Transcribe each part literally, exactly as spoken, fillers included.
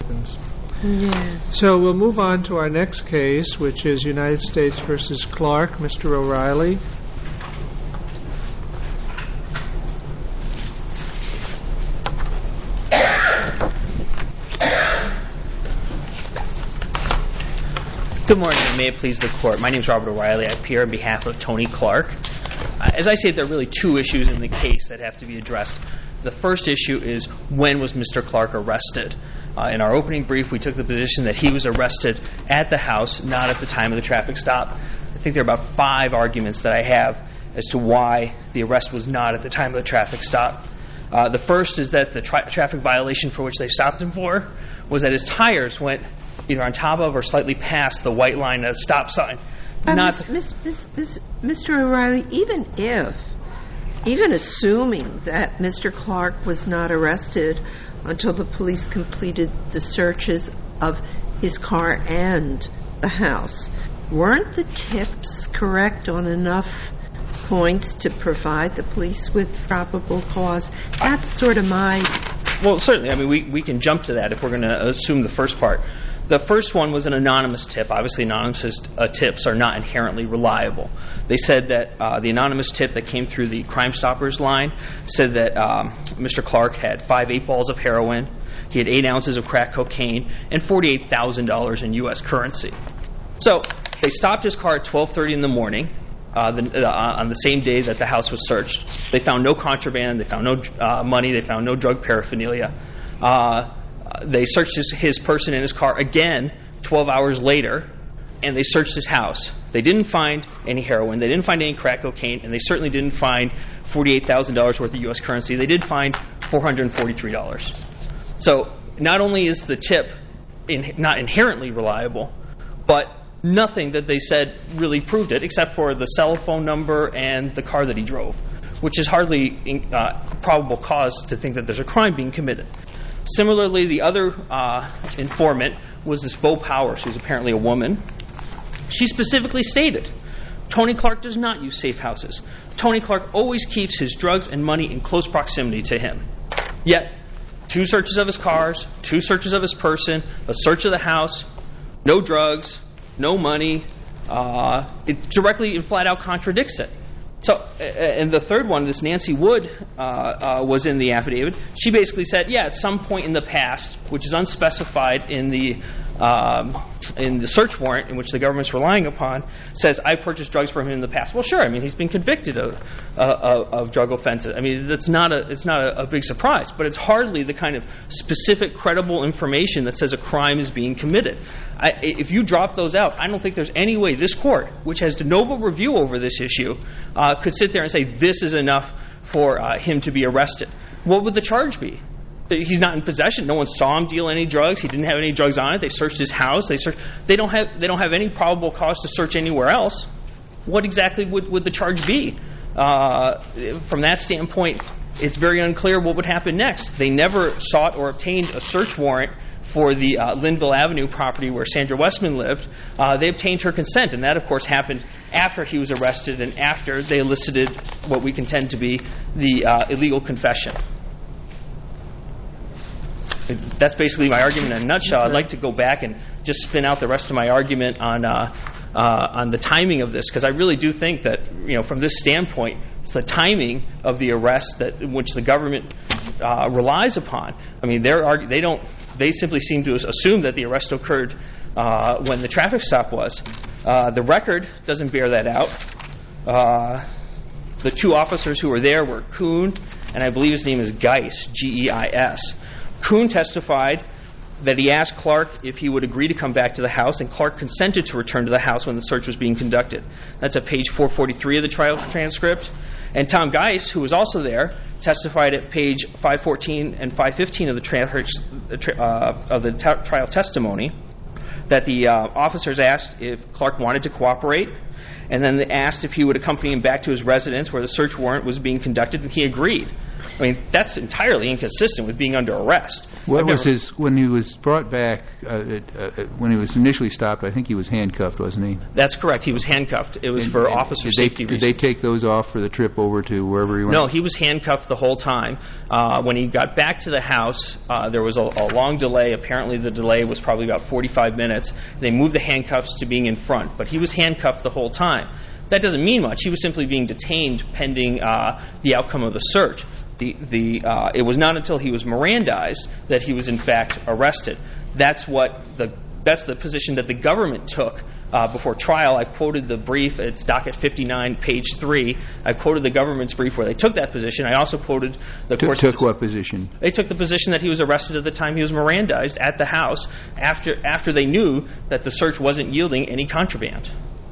Yes. So we'll move on to our next case, which is United States versus Clark. Mister O'Reilly. Good morning, and may it please the Court. My name is Robert O'Reilly. I appear on behalf of Tony Clark. Uh, as I say, there are really two issues in the case that have to be addressed. The first issue is, when was Mister Clark arrested? Uh, in our opening brief, we took the position that he was arrested at the house, not at the time of the traffic stop. I think there are about five arguments that I have as to why the arrest was not at the time of the traffic stop. Uh, the first is that the tra- traffic violation for which they stopped him for was that his tires went either on top of or slightly past the white line at a stop sign. Uh, Not Miss, Miss, Miss, Mister O'Reilly, even if, even assuming that Mister Clark was not arrested until the police completed the searches of his car and the house, weren't the tips correct on enough points to provide the police with probable cause? That's sort of my... Well, certainly. I mean, we, we can jump to that if we're going to assume the first part. The first one was an anonymous tip. Obviously, anonymous uh, tips are not inherently reliable. They said that uh, the anonymous tip that came through the Crime Stoppers line said that um, Mister Clark had five eight balls of heroin, he had eight ounces of crack cocaine, and forty-eight thousand dollars in U S currency. So they stopped his car at twelve thirty in the morning uh, the, uh, on the same days that the house was searched. They found no contraband. They found no uh, money. They found no drug paraphernalia. Uh, They searched his, his person in his car again twelve hours later, and they searched his house. They didn't find any heroin. They didn't find any crack cocaine, and they certainly didn't find forty-eight thousand dollars worth of U S currency. They did find four hundred forty-three dollars. So not only is the tip in, not inherently reliable, but nothing that they said really proved it, except for the cell phone number and the car that he drove, which is hardly uh, probable cause to think that there's a crime being committed. Similarly, the other uh, informant was this Bo Powers, who's apparently a woman. She specifically stated, Tony Clark does not use safe houses. Tony Clark always keeps his drugs and money in close proximity to him. Yet, two searches of his cars, two searches of his person, a search of the house, no drugs, no money. Uh, it directly and flat out contradicts it. So, and the third one, this Nancy Wood, uh, uh, was in the affidavit. She basically said, yeah, at some point in the past, which is unspecified in the um, in the search warrant in which the government's relying upon, says, I purchased drugs from him in the past. Well, sure. I mean, he's been convicted of uh, of drug offenses. I mean, that's not a it's not a, a big surprise, but it's hardly the kind of specific, credible information that says a crime is being committed. I, if you drop those out, I don't think there's any way this court, which has de novo review over this issue, uh, could sit there and say this is enough for uh, him to be arrested. What would the charge be? He's not in possession. No one saw him deal any drugs. He didn't have any drugs on it. They searched his house. They searched. They don't have. They don't have any probable cause to search anywhere else. What exactly would, would the charge be? Uh, from that standpoint, it's very unclear what would happen next. They never sought or obtained a search warrant for the uh, Linville Avenue property where Sandra Westman lived. Uh, they obtained her consent, and that, of course, happened after he was arrested and after they elicited what we contend to be the uh, illegal confession. That's basically my argument in a nutshell. I'd like to go back and just spin out the rest of my argument on uh, uh, on the timing of this, because I really do think that, you know, from this standpoint, it's the timing of the arrest that which the government uh, relies upon. I mean, they're argue, they don't. They simply seem to assume that the arrest occurred uh, when the traffic stop was. Uh, the record doesn't bear that out. Uh, the two officers who were there were Kuhn, and I believe his name is Geis, G E I S. Kuhn testified that he asked Clark if he would agree to come back to the house, and Clark consented to return to the house when the search was being conducted. That's at page four forty-three of the trial transcript. And Tom Geis, who was also there, testified at page five fourteen and five fifteen of the, tra- uh, of the t- trial testimony that the uh, officers asked if Clark wanted to cooperate, and then they asked if he would accompany him back to his residence where the search warrant was being conducted, and he agreed. I mean, that's entirely inconsistent with being under arrest. What I've was never, his, when he was brought back, uh, uh, when he was initially stopped, I think he was handcuffed, wasn't he? That's correct. He was handcuffed. It was And- for and officer did safety they, reasons. Did they take those off for the trip over to wherever he went? No, he was handcuffed the whole time. Uh, when he got back to the house, uh, there was a, a long delay. Apparently the delay was probably about forty-five minutes. They moved the handcuffs to being in front, but he was handcuffed the whole time. That doesn't mean much. He was simply being detained pending uh, the outcome of the search. The, the, uh, it was not until he was Mirandized that he was in fact arrested. That's what the that's the position that the government took uh, before trial. I've quoted the brief. It's docket fifty-nine, page three. I quoted the government's brief where they took that position. I also quoted the Took, court's took what position? They took the position that he was arrested at the time he was Mirandized at the house after after they knew that the search wasn't yielding any contraband.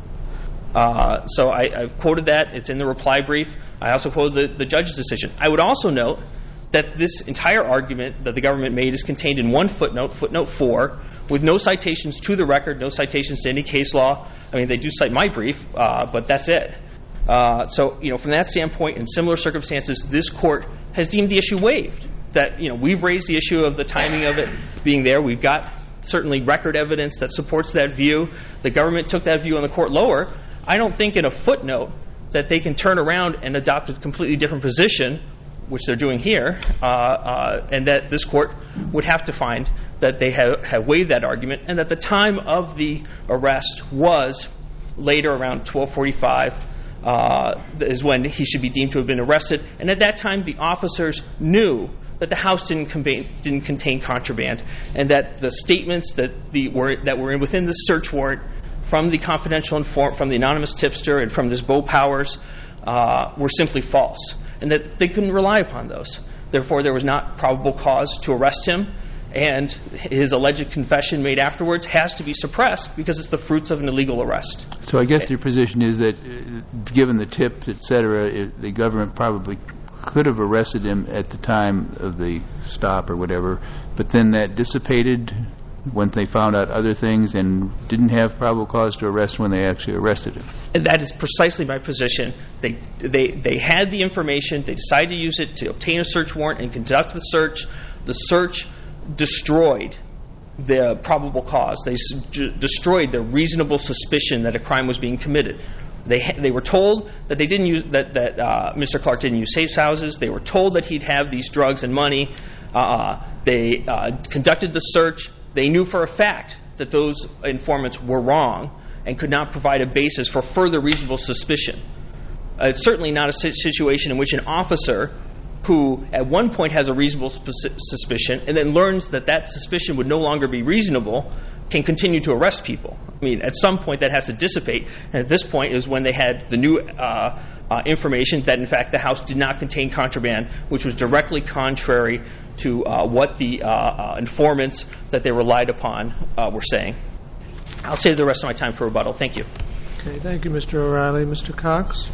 Uh, so I, I've quoted that. It's in the reply brief. I also quoted the, the judge's decision. I would also note that this entire argument that the government made is contained in one footnote, footnote four, with no citations to the record, no citations to any case law. I mean, they do cite my brief, uh, but that's it. Uh, so, you know, from that standpoint, in similar circumstances, this court has deemed the issue waived. That, you know, we've raised the issue of the timing of it being there. We've got certainly record evidence that supports that view. The government took that view on the court lower. I don't think in a footnote that they can turn around and adopt a completely different position, which they're doing here, uh, uh, and that this court would have to find that they have, have waived that argument and that the time of the arrest was later around twelve forty-five uh, is when he should be deemed to have been arrested. And at that time, the officers knew that the house didn't, convey, didn't contain contraband and that the statements that, the, were, that were within the search warrant from the confidential informant, from the anonymous tipster, and from this Bo Powers uh, were simply false, and that they couldn't rely upon those. Therefore, there was not probable cause to arrest him, and his alleged confession made afterwards has to be suppressed because it's the fruits of an illegal arrest. So I guess your position is that, uh, given the tips, et cetera, it, the government probably could have arrested him at the time of the stop or whatever, but then that dissipated when they found out other things and didn't have probable cause to arrest when they actually arrested him. And that is precisely my position. They, they, they had the information. They decided to use it to obtain a search warrant and conduct the search. The search destroyed the probable cause. They s- destroyed the reasonable suspicion that a crime was being committed. They ha- they were told that they didn't use that that uh, Mister Clark didn't use safe houses. They were told that he'd have these drugs and money. Uh, they uh, conducted the search. They knew for a fact that those informants were wrong and could not provide a basis for further reasonable suspicion. Uh, it's certainly not a situation in which an officer who at one point has a reasonable sp- suspicion and then learns that that suspicion would no longer be reasonable can continue to arrest people. I mean, at some point that has to dissipate, and at this point is when they had the new uh, uh, information that, in fact, the house did not contain contraband, which was directly contrary to uh, what the uh, uh, informants that they relied upon uh, were saying. I'll save the rest of my time for rebuttal. Thank you. Okay, thank you, Mister O'Reilly. Mister Cox?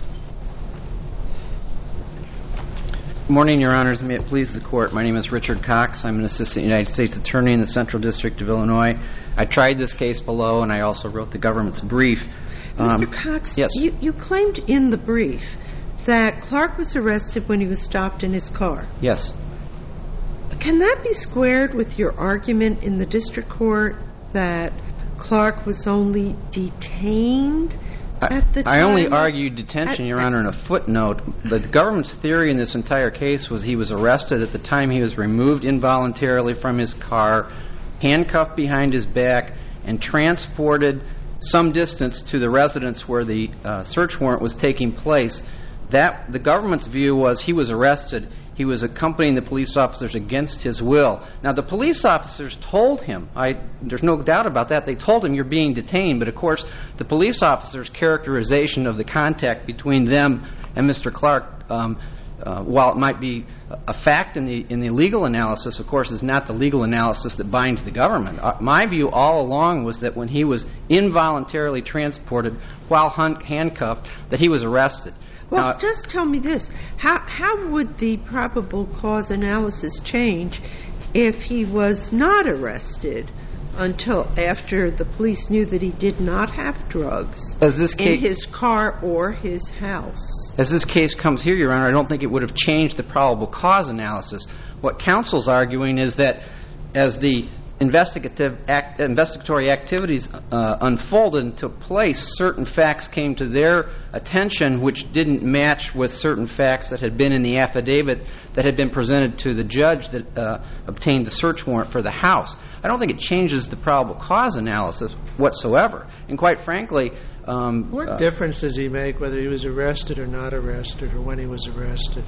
Good morning, Your Honors. May it please the Court. My name is Richard Cox. I'm an Assistant United States Attorney in the Central District of Illinois. I tried this case below, and I also wrote the government's brief. Um, Mister Cox, yes. you, you claimed in the brief that Clark was arrested when he was stopped in his car. Yes. Can that be squared with your argument in the district court that Clark was only detained at the time? I only argued detention, at, Your Honor, in a footnote. But the government's theory in this entire case was he was arrested at the time he was removed involuntarily from his car, handcuffed behind his back, and transported some distance to the residence where the uh, search warrant was taking place. That the government's view was he was arrested. He was accompanying the police officers against his will. Now, the police officers told him, I, there's no doubt about that, they told him you're being detained. But, of course, the police officers' characterization of the contact between them and Mister Clark, um, uh, while it might be a fact in the in the legal analysis, of course, is not the legal analysis that binds the government. Uh, my view all along was that when he was involuntarily transported while hun- handcuffed, that he was arrested. Well, Now, just tell me this. How how would the probable cause analysis change if he was not arrested until after the police knew that he did not have drugs As this in case, his car or his house. as this case comes here, Your Honor, I don't think it would have changed the probable cause analysis. What counsel's arguing is that as the investigative act, investigatory activities uh, unfolded and took place, certain facts came to their attention which didn't match with certain facts that had been in the affidavit that had been presented to the judge that uh, obtained the search warrant for the house. I don't think it changes the probable cause analysis whatsoever. And quite frankly, um, What uh, difference does he make whether he was arrested or not arrested, or when he was arrested?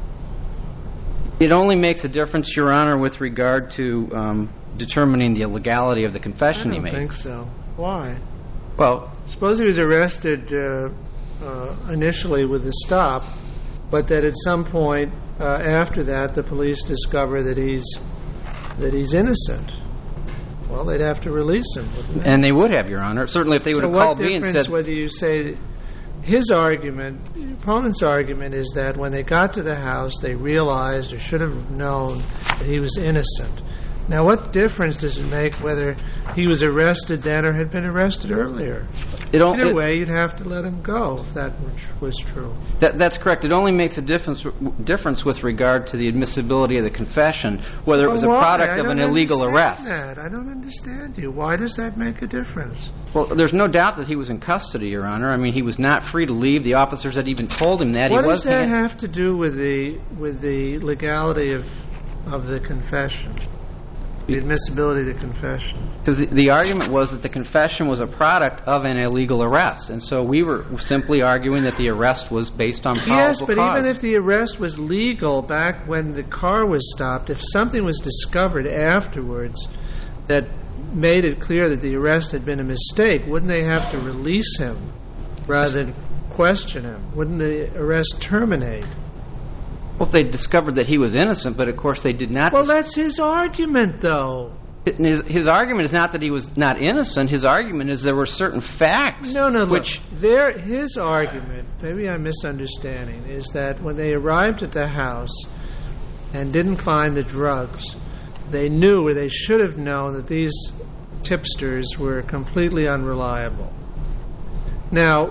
it only makes a difference, Your Honor, with regard to um, determining the illegality of the confession I he don't made. think so. Why? Well, Suppose he was arrested uh, uh, initially with a stop, but that at some point uh, after that the police discover that he's that he's innocent. Well, they'd have to release him, wouldn't they? and they would have, Your Honor. Certainly if they would so have what called me and difference said, whether you say his argument, the opponent's argument is that when they got to the house, they realized or should have known that he was innocent. Now, what difference does it make whether he was arrested then or had been arrested earlier? it don't, Either it- way, you'd have to let him go if that was true. that, that's correct. It only makes a difference difference with regard to the admissibility of the confession, whether it was a Well, why? product I of an don't illegal understand arrest. That. I don't understand you. Why does that make a difference? Well, there's no doubt that he was in custody, Your Honor. I mean, he was not free to leave. The officers had even told him that. What he was does that hand- have to do with the with the legality of of the confession? The admissibility of the confession. Because the, the argument was that the confession was a product of an illegal arrest, and so we were simply arguing that the arrest was based on probable Yes, but cause. even if the arrest was legal back when the car was stopped, if something was discovered afterwards that made it clear that the arrest had been a mistake, wouldn't they have to release him rather than question him? Wouldn't the arrest terminate? Well, if they discovered that he was innocent, but of course they did not. Well, dis- that's his argument, though. his, his argument is not that he was not innocent. His argument is there were certain facts. No, no, which look. There, his argument, maybe I'm misunderstanding, is that when they arrived at the house and didn't find the drugs, they knew, or they should have known, that these tipsters were completely unreliable. Now,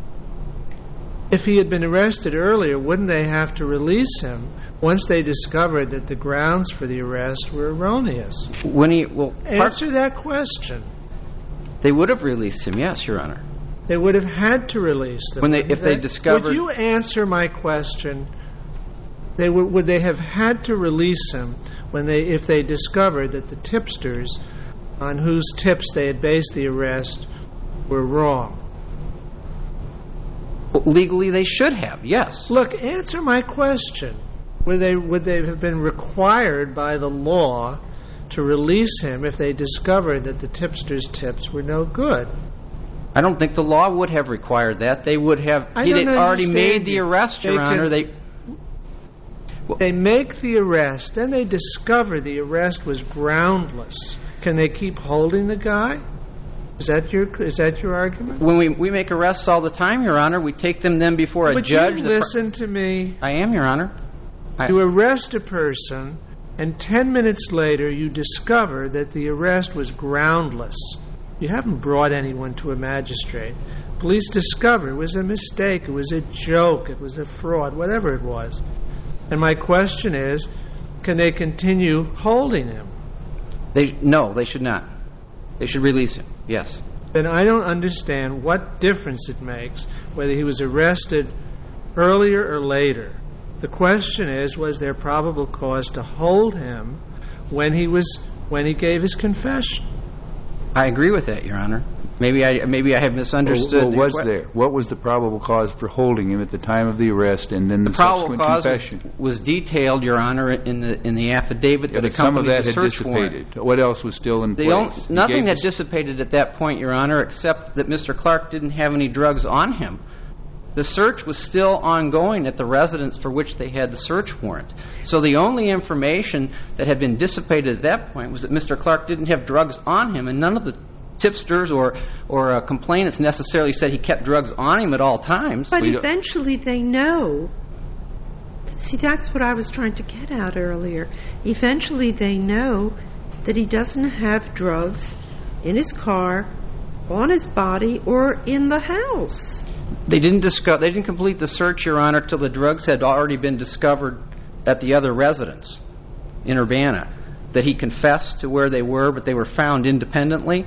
if he had been arrested earlier, wouldn't they have to release him once they discovered that the grounds for the arrest were erroneous? when he well, part- Answer that question. they would have released him. Yes, Your Honor. They would have had to release them. When they- wouldn't if they discovered- Would you answer my question? They would, would they have had to release him when they, if they discovered that the tipsters on whose tips they had based the arrest were wrong? Well, legally, they should have. Yes. Look, answer my question. Would they, would they have been required by the law to release him if they discovered that the tipsters' tips were no good? I don't think the law would have required that. They would have. I He don't had already understand made the you. arrest, Your They Honor. could- They. They make the arrest, then they discover the arrest was groundless. Can they keep holding the guy? Is that your is that your argument? When we we make arrests all the time, Your Honor, we take them then before a But judge. you The pro- listen to me. I am, Your Honor. I- You arrest a person, and ten minutes later you discover that the arrest was groundless. You haven't brought anyone to a magistrate. Police discover it was a mistake, it was a joke, it was a fraud, whatever it was. And my question is, can they continue holding him? They no, they should not. They should release him. Yes. Then I don't understand what difference it makes whether he was arrested earlier or later. The question is, was there probable cause to hold him when he was when he gave his confession? I agree with that, Your Honor. Maybe I maybe I have misunderstood. Well, the was que- there? What was the probable cause for holding him at the time of the arrest and then the, The probable subsequent cause was, confession? was detailed, Your Honor, in the in the affidavit Yeah, that but some of accompanied that the had search warrant. dissipated. What else was still in The place? only, He nothing gave had us- dissipated at that point, Your Honor, except that Mister Clark didn't have any drugs on him. The search was still ongoing at the residence for which they had the search warrant. So the only information that had been dissipated at that point was that Mister Clark didn't have drugs on him, and none of the tipsters or or uh, complainants necessarily said he kept drugs on him at all times. But We don't- eventually they know. See, that's what I was trying to get at earlier. Eventually they know that he doesn't have drugs in his car, on his body, or in the house? They didn't discuss, they didn't complete the search, Your Honor, till the drugs had already been discovered at the other residence in Urbana. That he confessed to where they were, but they were found independently.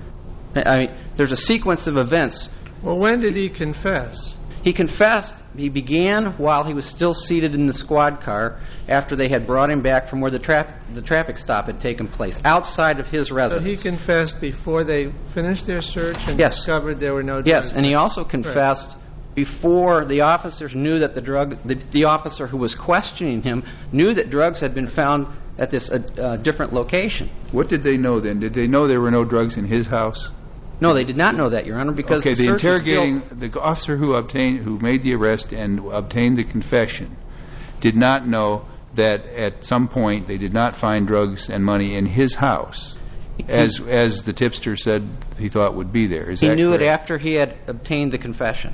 I mean, there's a sequence of events. Well, when did he confess? He confessed, he began while he was still seated in the squad car after they had brought him back from where the, traf- the traffic stop had taken place, outside of his residence. So he confessed before they finished their search and yes. discovered there were no drugs? Yes, and he also confessed right. before the officers knew that the drug, the, the officer who was questioning him knew that drugs had been found at this uh, uh, different location. What did they know then? Did they know there were no drugs in his house? No, they did not know that, Your Honor, because okay, the, the search interrogating was still... the officer who obtained, who made the arrest and obtained the confession, did not know that at some point they did not find drugs and money in his house, as as the tipster said he thought would be there. Is he that knew correct? it after he had obtained the confession.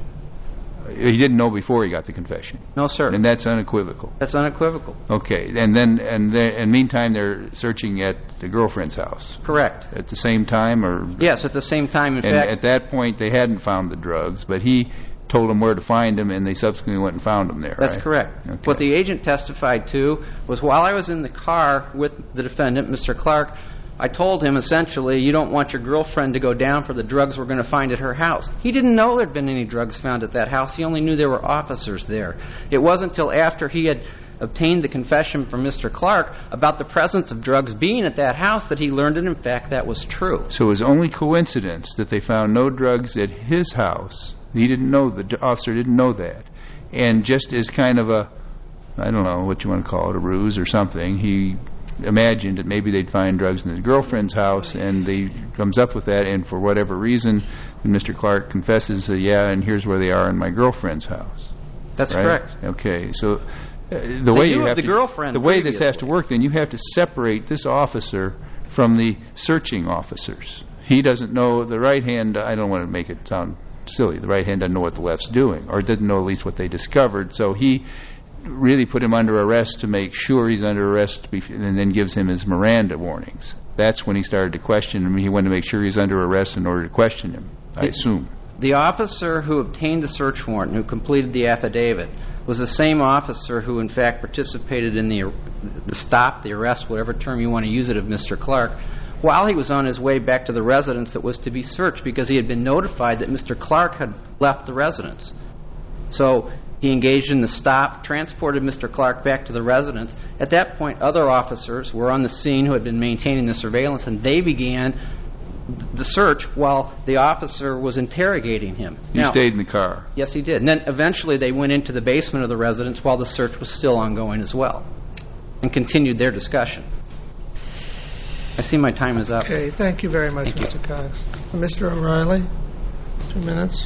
He didn't know before he got the confession. No, sir. And that's unequivocal. That's unequivocal. Okay, and then and then and meantime they're searching at the girlfriend's house. Correct. At the same time, or yes, at the same time. In and fact, at that point they hadn't found the drugs, but he told them where to find them, and they subsequently went and found them there. That's right? correct. Okay. What the agent testified to was while I was in the car with the defendant, Mister Clark, I told him essentially, you don't want your girlfriend to go down for the drugs we're going to find at her house. He didn't know there had been any drugs found at that house. He only knew there were officers there. It wasn't until after he had obtained the confession from Mister Clark about the presence of drugs being at that house that he learned that, in fact, that was true. So it was only coincidence that they found no drugs at his house. He didn't know, the officer didn't know that. And just as kind of a, I don't know what you want to call it, a ruse or something, he imagined that maybe they'd find drugs in his girlfriend's house, and he comes up with that, and for whatever reason, Mister Clark confesses, uh, yeah, and here's where they are in my girlfriend's house. That's right? correct. Okay, so uh, the They way knew you of have the to, girlfriend the way this has to previously. work, then you have to separate this officer from the searching officers. He doesn't know the right hand. I don't want to make it sound silly. The right hand doesn't know what the left's doing, or didn't know at least what they discovered. So he really put him under arrest to make sure he's under arrest, and then gives him his Miranda warnings. That's when he started to question him. He wanted to make sure he's under arrest in order to question him, I assume. The officer who obtained the search warrant, who completed the affidavit, was the same officer who, in fact, participated in the the stop, the arrest, whatever term you want to use it, of Mister Clark, while he was on his way back to the residence that was to be searched, because he had been notified that Mister Clark had left the residence. So he engaged in the stop, transported Mister Clark back to the residence. At that point, other officers were on the scene who had been maintaining the surveillance, and they began the search while the officer was interrogating him. He now, stayed in the car. Yes, he did. And then eventually they went into the basement of the residence while the search was still ongoing as well, and continued their discussion. I see my time is up. Okay, thank you very much, Thank Mister Cox. Mister O'Reilly, two minutes.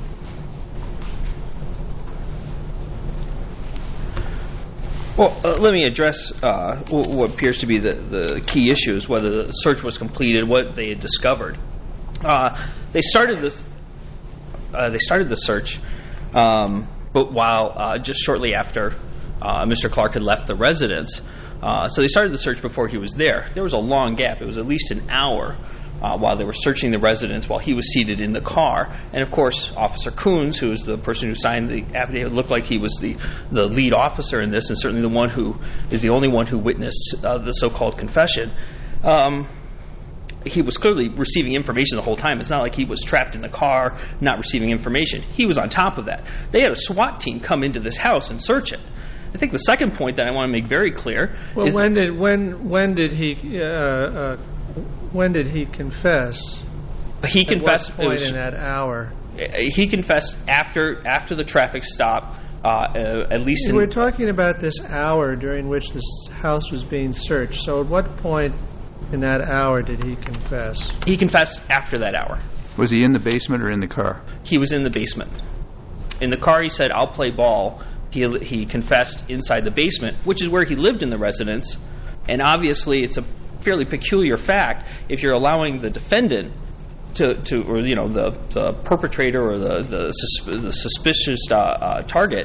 Well, uh, let me address uh, what appears to be the, the key issues, whether the search was completed, what they had discovered. Uh, they started this. Uh, they started the search, um, but while uh, just shortly after uh, Mister Clark had left the residence, uh, so they started the search before he was there. There was a long gap; it was at least an hour uh, while they were searching the residence while he was seated in the car. And of course, Officer Coons, who was the person who signed the affidavit, looked like he was the, the lead officer in this, and certainly the one who is the only one who witnessed uh, the so-called confession. Um, he was clearly receiving information the whole time. It's not like he was trapped in the car not receiving information. He was on top of that. They had a SWAT team come into this house and search it. I think the second point that I want to make very clear well, is when did when when did he uh, uh, when did he confess? he confessed. At what point it was, in that hour? He confessed after after the traffic stop. Uh, uh, at least in, We're talking about this hour during which this house was being searched. So, at what point in that hour did he confess? he confessed after that hour. Was he in the basement or in the car? He was in the basement. In the car, he said, "I'll play ball." He he confessed inside the basement, which is where he lived in the residence. And obviously, it's a fairly peculiar fact if you're allowing the defendant to, to or you know the, the perpetrator or the the, sus- the suspicious uh, uh, target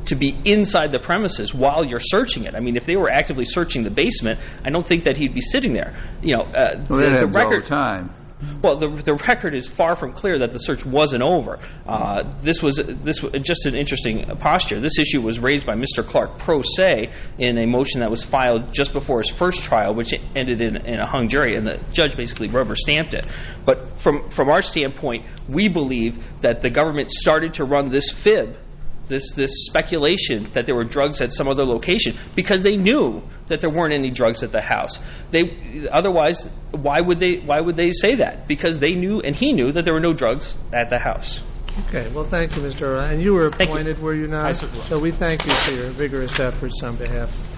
to be inside the premises while you're searching it. I mean, if they were actively searching the basement, I don't think that he'd be sitting there. You know, uh, well, the, that the happens record. all the time. Well, the the record is far from clear that the search wasn't over. Uh, this was this was just an interesting posture. This issue was raised by Mister Clark pro se in a motion that was filed just before his first trial, which ended in, in a hung jury, and the judge basically rubber stamped it. But from from our standpoint, we believe that the government started to run this fib, this this speculation that there were drugs at some other location because they knew that there weren't any drugs at the house. They otherwise, why would they why would they say that? Because they knew and he knew that there were no drugs at the house. Okay, well, thank you, Mister O'Reilly. And you were Thank you. appointed, were you not? I certainly was. So we thank you for your vigorous efforts on behalf